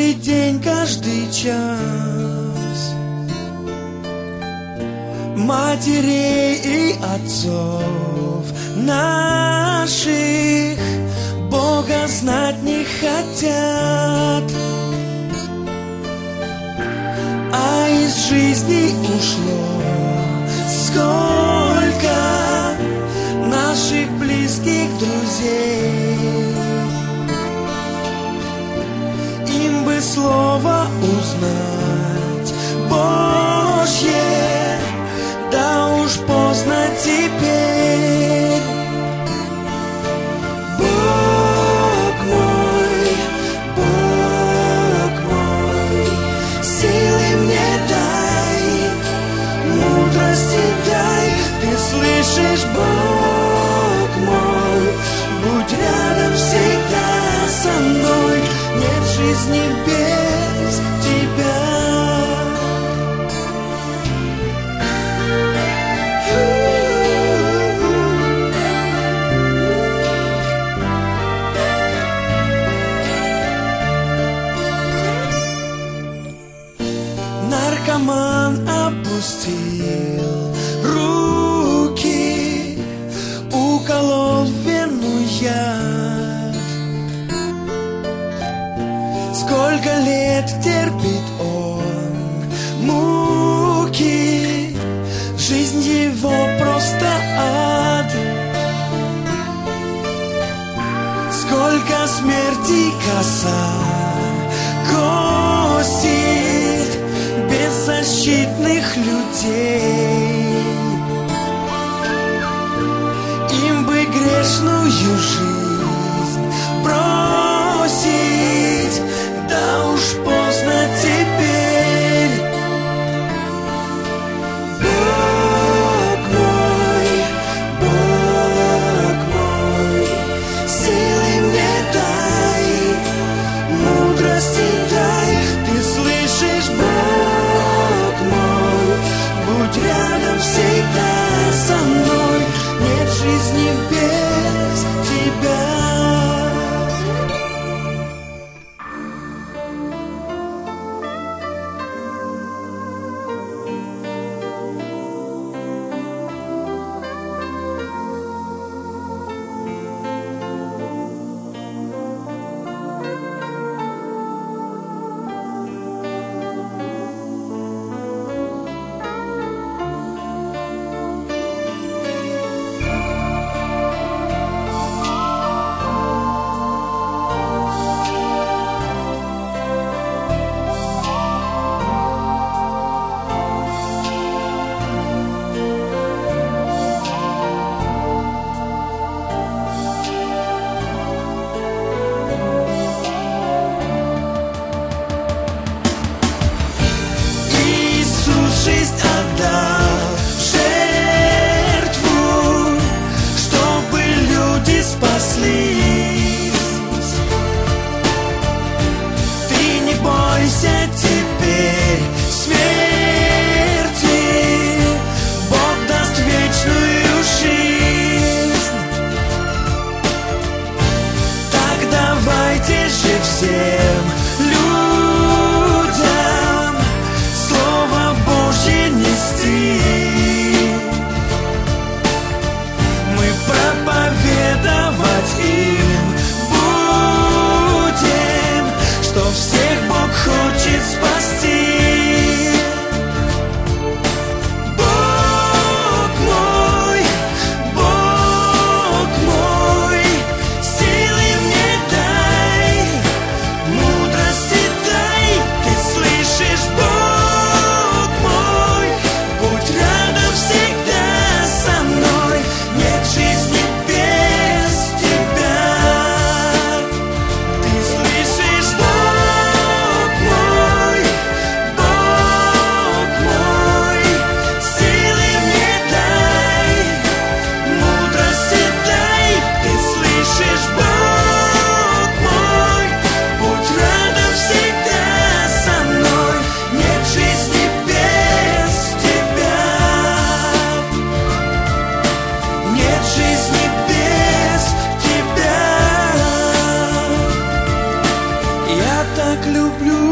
Каждый день, каждый час матерей и отцов наших Бога знать не хотят, а из жизни ушло сколько наших близких друзей. Им бы слово узнать Божье, да уж поздно теперь. Бог мой, силы мне дай, мудрости дай. Ты слышишь, Бог мой, будь рядом всегда со мной. Нет жизни без тебя. Наркоман опустил руки, уколол в вену яд. Сколько лет терпит он муки, жизнь его просто ад. Сколько смерти коса косит беззащитных людей. Им бы грешную жизнь бросить, да уж поздно теперь. Бог мой, силы мне дай, мудрости дай. Ты слышишь, Бог мой, будь рядом всегда со мной. Нет жизни без тебя. люблю